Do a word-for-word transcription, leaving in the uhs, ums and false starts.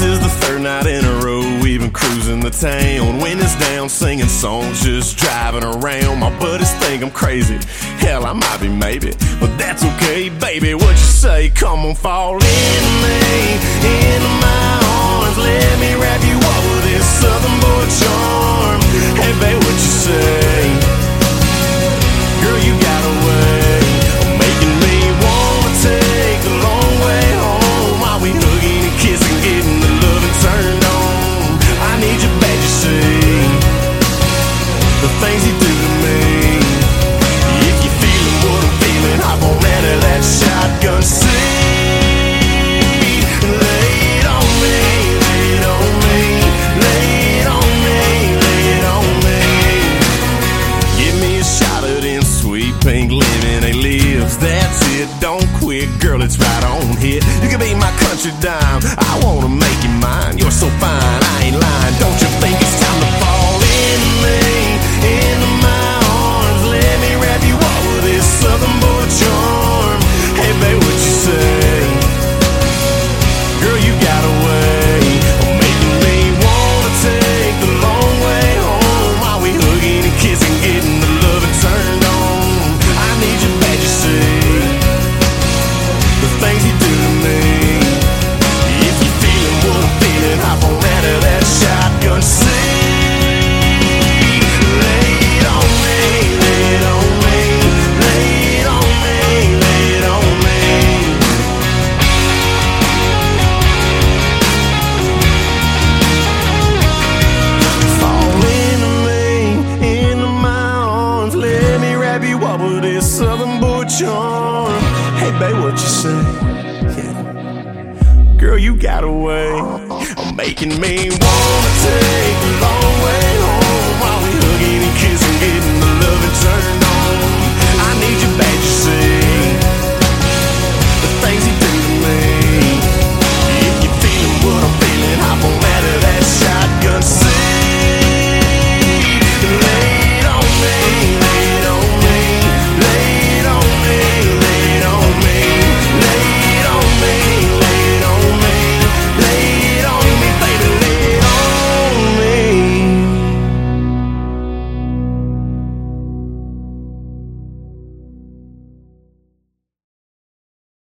is the third night in a row we've been cruising the town. Windows down, singing songs, just driving around. My buddies think I'm crazy, hell I might be maybe, but that's okay, baby, what you say? Come on, fall into me, into my arms. Let me wrap you up with this southern boy charm. Hey babe, what you say? Girl, you got a way of making me wanna take the long way home. While we hugging and kissing, getting the loving turned on. I need you back, you see, the things you do to me. If you're feeling what I'm feeling, hop on out of that shotgun seat. Lay it on me, lay it on me, lay it on me, lay it on me. Give me a shot of them sweet pink lemonade lips. That's it, don't quit, girl, it's right on hit. You can be my country dime, I wanna make you mine. You're so fine, I ain't lying. Don't you think it's time to fall into me, into my arms? Let me wrap you up with this southern boy charm. Hey babe, what you say? Girl, you got a way of making me wanna take the long way home. While we hugging and kissing, getting the loving turned on. I need you back, you see, the things you do to me. If you're feeling what I'm feeling, hop on out of that shotgun seat. Lay it on me, lay it on me, lay it on me, lay it on me. Fall into me, into my arms. Let me wrap you up with this southern boy charm. Hey babe, what you say? Yeah. Girl, you got a way of making me wanna take